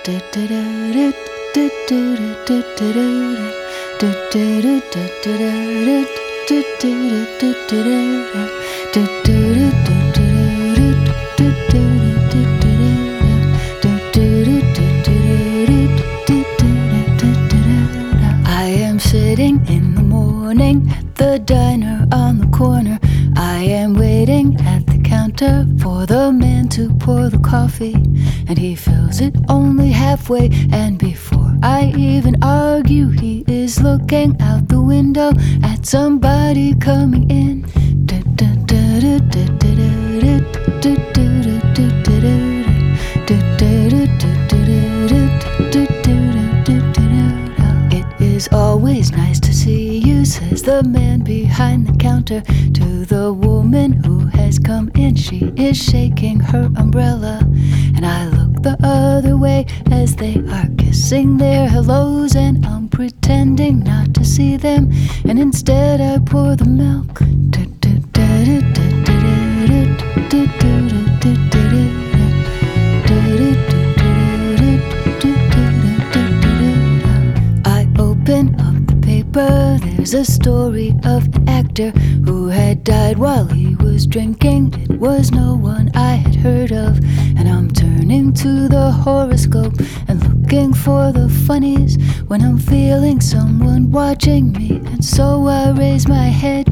am sitting in the morning at the diner on the corner. I am waiting at the counter for the man to pour the coffee, and he fills it only halfway, and before I even argue, he is looking out the window at somebody coming in. It is always nice to see you, says the man behind the counter to the woman who has come in. She is shaking her umbrella, and I look the other way as they are kissing their hellos, and I'm pretending not to see them, and instead I pour the milk. I open up the paper. There's a story of an actor who had died while he was drinking. It was no one I had heard of, and I'm turning to the horoscope and looking for the funnies when I'm feeling someone watching me, and so I raise my head.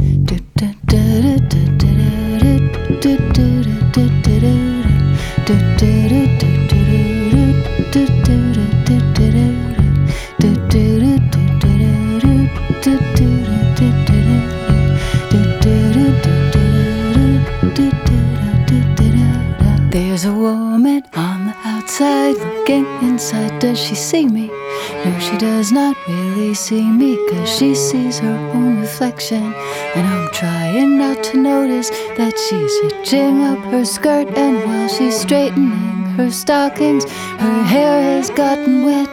There's a woman on the outside looking inside. Does she see me? No, she does not really see me, 'cause she sees her own reflection. And I'm trying not to notice that she's hitching up her skirt, and while she's straightening her stockings, her hair has gotten wet.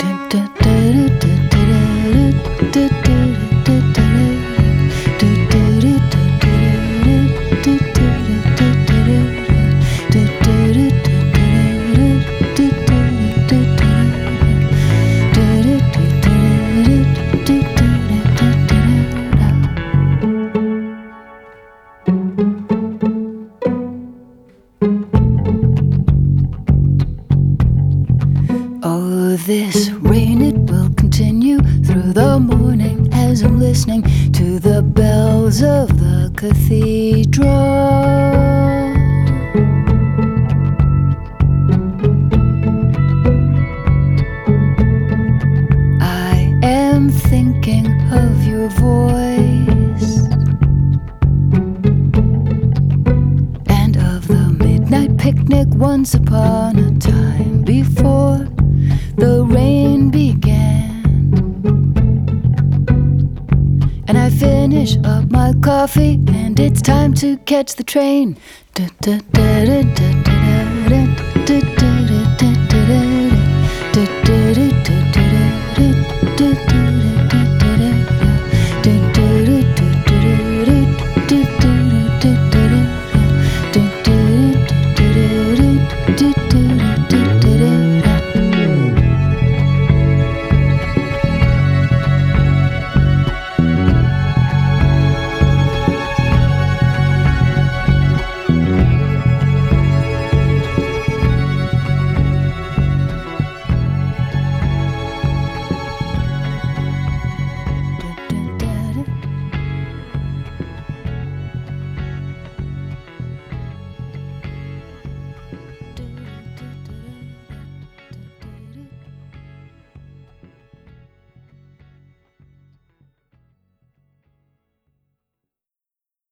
Oh, this rain, it will continue through the morning as I'm listening to the bells of the cathedral. I am thinking of your voice and of the midnight picnic once upon a time before the rain began. And I finish up my coffee, and it's time to catch the train.